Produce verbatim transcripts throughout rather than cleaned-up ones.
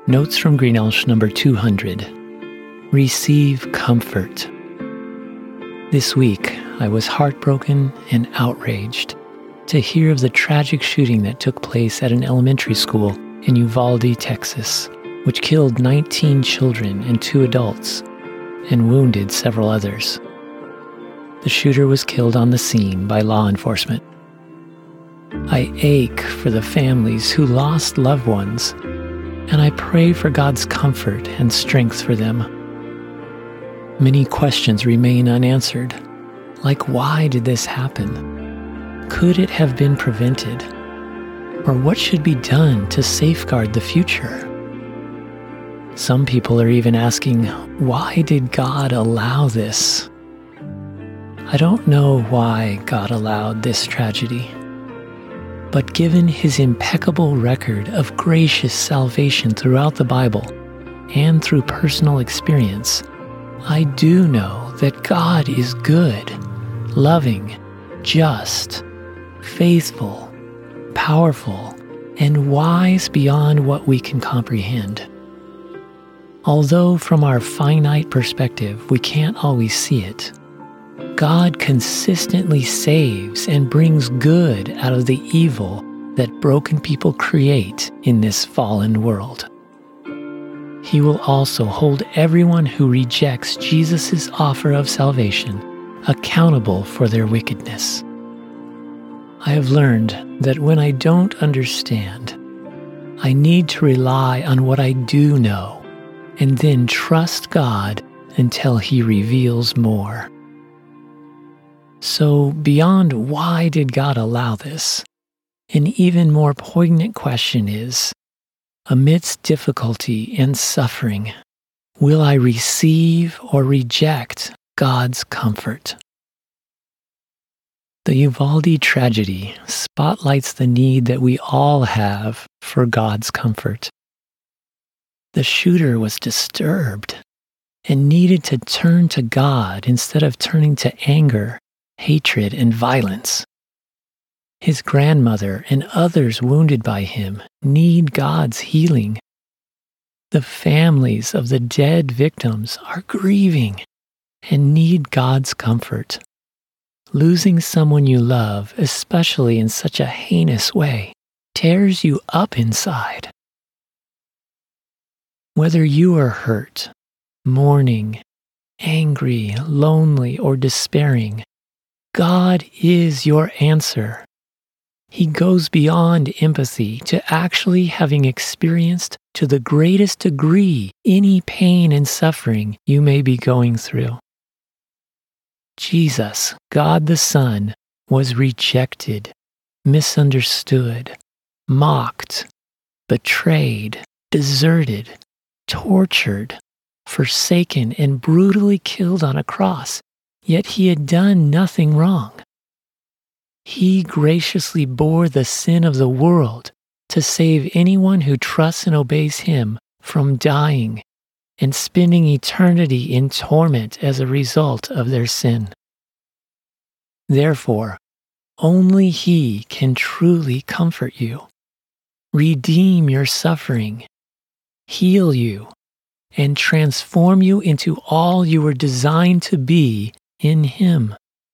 Notes from Greenelsh number two hundred. Receive comfort. This week, I was heartbroken and outraged to hear of the tragic shooting that took place at an elementary school in Uvalde, Texas, which killed nineteen children and two adults and wounded several others. The shooter was killed on the scene by law enforcement. I ache for the families who lost loved ones, and I pray for God's comfort and strength for them. Many questions remain unanswered, like why did this happen? Could it have been prevented? Or what should be done to safeguard the future? Some people are even asking, why did God allow this? I don't know why God allowed this tragedy, but given his impeccable record of gracious salvation throughout the Bible and through personal experience, I do know that God is good, loving, just, faithful, powerful, and wise beyond what we can comprehend. Although from our finite perspective we can't always see it, God consistently saves and brings good out of the evil that broken people create in this fallen world. He will also hold everyone who rejects Jesus' offer of salvation accountable for their wickedness. I have learned that when I don't understand, I need to rely on what I do know and then trust God until He reveals more. So, beyond why did God allow this, an even more poignant question is, amidst difficulty and suffering, will I receive or reject God's comfort? The Uvalde tragedy spotlights the need that we all have for God's comfort. The shooter was disturbed and needed to turn to God instead of turning to anger, hatred, and violence. His grandmother and others wounded by him need God's healing. The families of the dead victims are grieving and need God's comfort. Losing someone you love, especially in such a heinous way, tears you up inside. Whether you are hurt, mourning, angry, lonely, or despairing, God is your answer. He goes beyond empathy to actually having experienced to the greatest degree any pain and suffering you may be going through. Jesus, God the Son, was rejected, misunderstood, mocked, betrayed, deserted, tortured, forsaken, and brutally killed on a cross. Yet he had done nothing wrong. He graciously bore the sin of the world to save anyone who trusts and obeys him from dying and spending eternity in torment as a result of their sin. Therefore, only he can truly comfort you, redeem your suffering, heal you, and transform you into all you were designed to be in him.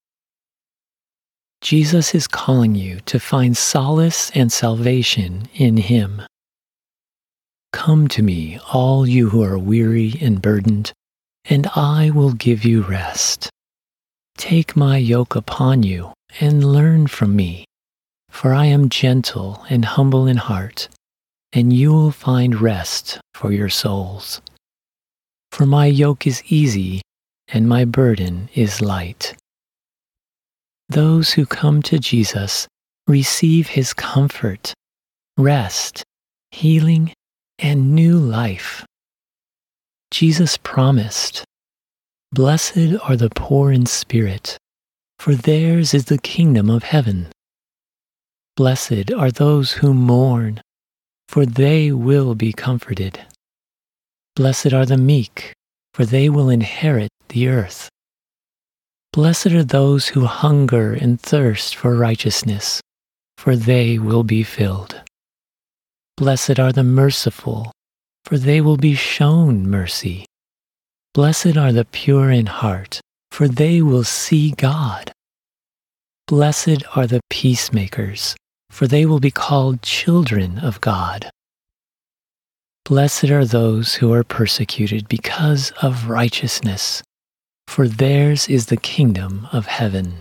Jesus is calling you to find solace and salvation in him. Come to me, all you who are weary and burdened, and I will give you rest. Take my yoke upon you and learn from me, for I am gentle and humble in heart, and you will find rest for your souls. For my yoke is easy and my burden is light. Those who come to Jesus receive his comfort, rest, healing, and new life. Jesus promised, "Blessed are the poor in spirit, for theirs is the kingdom of heaven. Blessed are those who mourn, for they will be comforted. Blessed are the meek, for they will inherit the earth. Blessed are those who hunger and thirst for righteousness, for they will be filled. Blessed are the merciful, for they will be shown mercy. Blessed are the pure in heart, for they will see God. Blessed are the peacemakers, for they will be called children of God. Blessed are those who are persecuted because of righteousness, for theirs is the kingdom of heaven.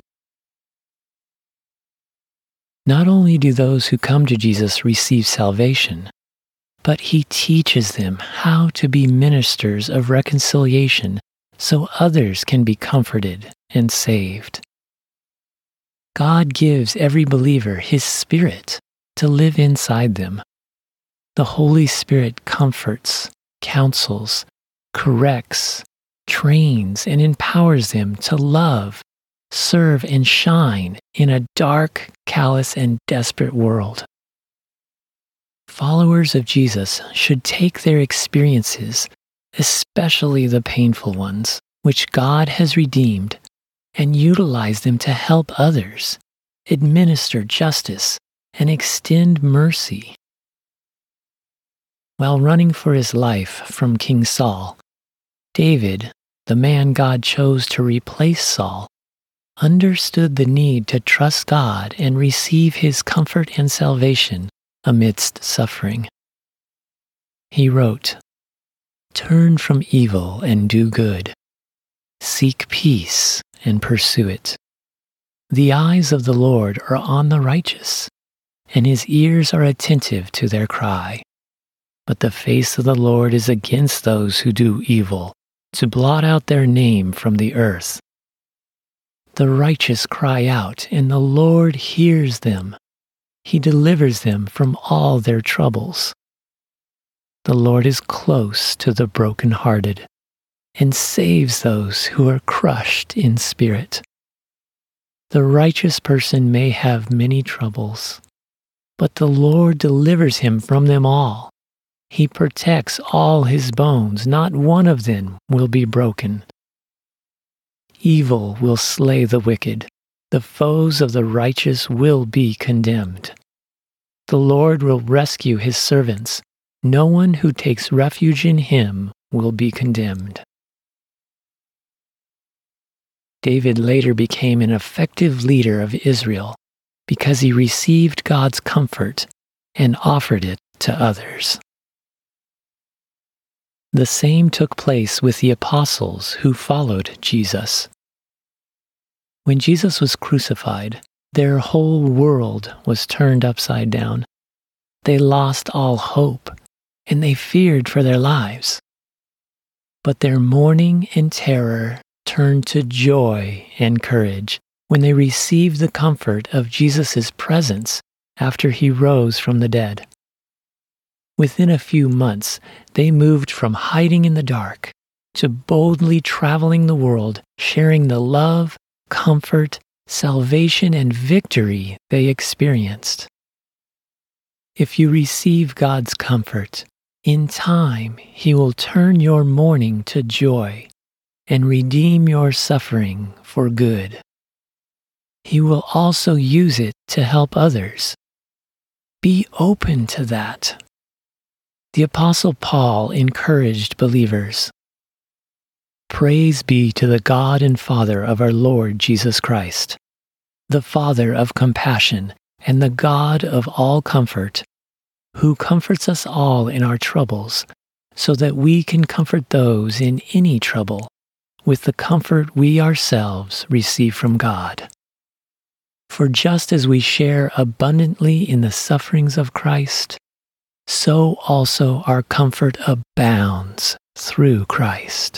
Not only do those who come to Jesus receive salvation, but he teaches them how to be ministers of reconciliation so others can be comforted and saved. God gives every believer his Spirit to live inside them. The Holy Spirit comforts, counsels, corrects, trains, and empowers them to love, serve, and shine in a dark, callous, and desperate world. Followers of Jesus should take their experiences, especially the painful ones, which God has redeemed, and utilize them to help others, administer justice, and extend mercy. While running for his life from King Saul, David, the man God chose to replace Saul, understood the need to trust God and receive his comfort and salvation amidst suffering. He wrote, "Turn from evil and do good. Seek peace and pursue it. The eyes of the Lord are on the righteous, and his ears are attentive to their cry. But the face of the Lord is against those who do evil, to blot out their name from the earth. The righteous cry out, and the Lord hears them. He delivers them from all their troubles. The Lord is close to the brokenhearted and saves those who are crushed in spirit. The righteous person may have many troubles, but the Lord delivers him from them all. He protects all his bones, not one of them will be broken. Evil will slay the wicked. The foes of the righteous will be condemned. The Lord will rescue his servants. No one who takes refuge in him will be condemned." David later became an effective leader of Israel because he received God's comfort and offered it to others. The same took place with the apostles who followed Jesus. When Jesus was crucified, their whole world was turned upside down. They lost all hope, and they feared for their lives. But their mourning and terror turned to joy and courage when they received the comfort of Jesus' presence after he rose from the dead. Within a few months, they moved from hiding in the dark to boldly traveling the world, sharing the love, comfort, salvation, and victory they experienced. If you receive God's comfort, in time he will turn your mourning to joy and redeem your suffering for good. He will also use it to help others. Be open to that. The Apostle Paul encouraged believers. "Praise be to the God and Father of our Lord Jesus Christ, the Father of compassion and the God of all comfort, who comforts us all in our troubles, so that we can comfort those in any trouble with the comfort we ourselves receive from God. For just as we share abundantly in the sufferings of Christ, so also our comfort abounds through Christ."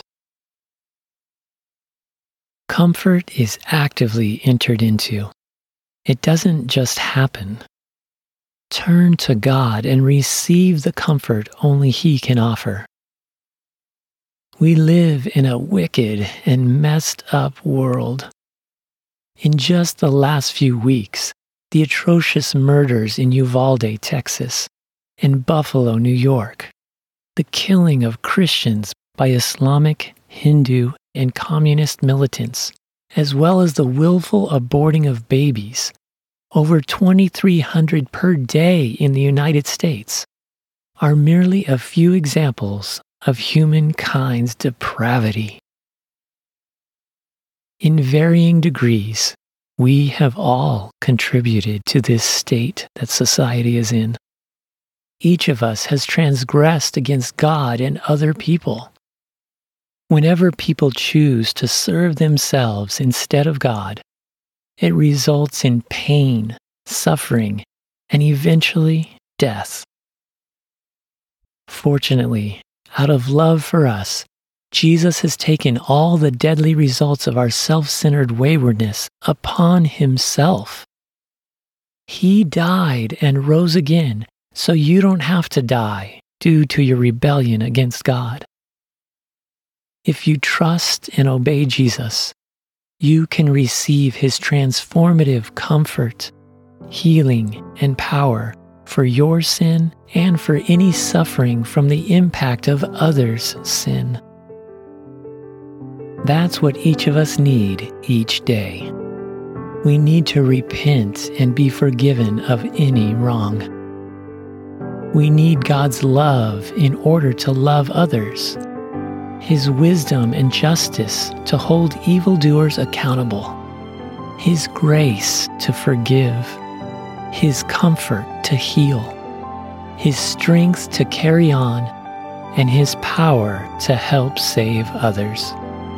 Comfort is actively entered into. It doesn't just happen. Turn to God and receive the comfort only He can offer. We live in a wicked and messed up world. In just the last few weeks, the atrocious murders in Uvalde, Texas, and Buffalo, New York, the killing of Christians by Islamic, Hindu, and communist militants, as well as the willful aborting of babies, over twenty-three hundred per day in the United States, are merely a few examples of humankind's depravity. In varying degrees, we have all contributed to this state that society is in. Each of us has transgressed against God and other people. Whenever people choose to serve themselves instead of God, it results in pain, suffering, and eventually death. Fortunately, out of love for us, Jesus has taken all the deadly results of our self-centered waywardness upon himself. He died and rose again so you don't have to die due to your rebellion against God. If you trust and obey Jesus, you can receive his transformative comfort, healing, and power for your sin and for any suffering from the impact of others' sin. That's what each of us need each day. We need to repent and be forgiven of any wrong. We need God's love in order to love others, his wisdom and justice to hold evildoers accountable, his grace to forgive, his comfort to heal, his strength to carry on, and his power to help save others.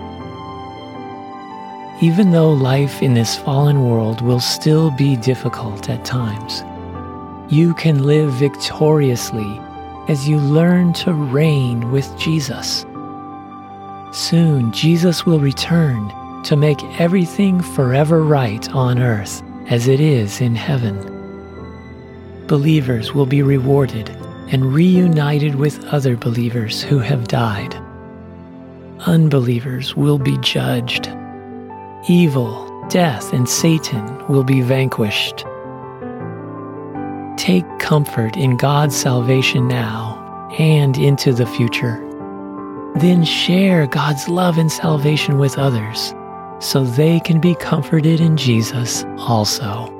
Even though life in this fallen world will still be difficult at times, you can live victoriously as you learn to reign with Jesus. Soon, Jesus will return to make everything forever right on earth as it is in heaven. Believers will be rewarded and reunited with other believers who have died. Unbelievers will be judged. Evil, death, and Satan will be vanquished. Take comfort in God's salvation now and into the future. Then share God's love and salvation with others so they can be comforted in Jesus also.